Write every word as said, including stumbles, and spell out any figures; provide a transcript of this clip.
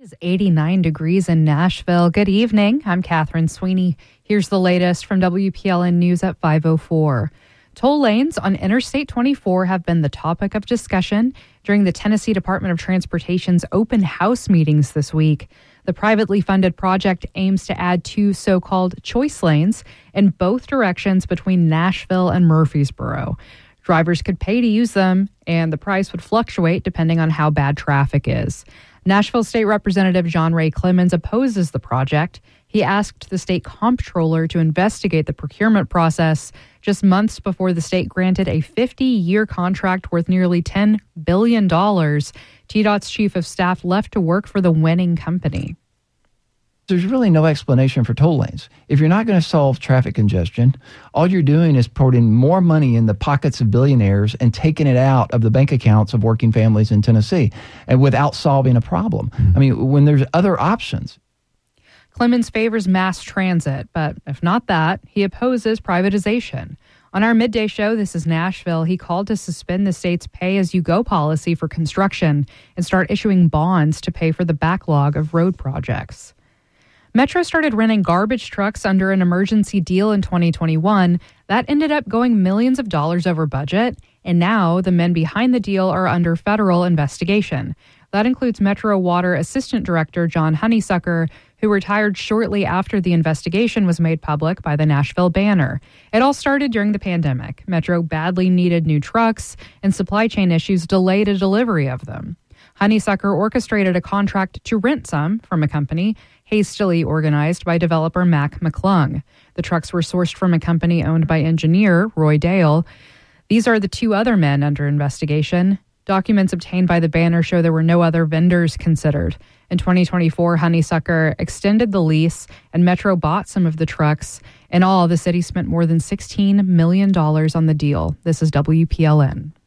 It's eighty-nine degrees in Nashville. Good evening. I'm Catherine Sweeney. Here's the latest from W P L N News at five oh four. Toll lanes on Interstate twenty-four have been the topic of discussion during the Tennessee Department of Transportation's open house meetings this week. The privately funded project aims to add two so-called choice lanes in both directions between Nashville and Murfreesboro. Drivers could pay to use them, and the price would fluctuate depending on how bad traffic is. Nashville State Representative John Ray Clemens opposes the project. He asked the state comptroller to investigate the procurement process just months before the state granted a fifty-year contract worth nearly ten billion dollars. T DOT's chief of staff left to work for the winning company. There's really no explanation for toll lanes. If you're not going to solve traffic congestion, all you're doing is putting more money in the pockets of billionaires and taking it out of the bank accounts of working families in Tennessee, and without solving a problem. Mm-hmm. I mean, when there's other options. Clemens favors mass transit, but if not that, he opposes privatization. On our midday show, This is Nashville, he called to suspend the state's pay-as-you-go policy for construction and start issuing bonds to pay for the backlog of road projects. Metro started renting garbage trucks under an emergency deal in twenty twenty-one. That ended up going millions of dollars over budget, and now the men behind the deal are under federal investigation. That includes Metro Water Assistant Director John Honeysucker, who retired shortly after the investigation was made public by the Nashville Banner. It all started during the pandemic. Metro badly needed new trucks, and supply chain issues delayed a delivery of them. Honeysucker orchestrated a contract to rent some from a company hastily organized by developer Mac McClung. The trucks were sourced from a company owned by engineer Roy Dale. These are the two other men under investigation. Documents obtained by the Banner show there were no other vendors considered. In twenty twenty-four, Honeysucker extended the lease, and Metro bought some of the trucks. In all, the city spent more than sixteen million dollars on the deal. This is W P L N.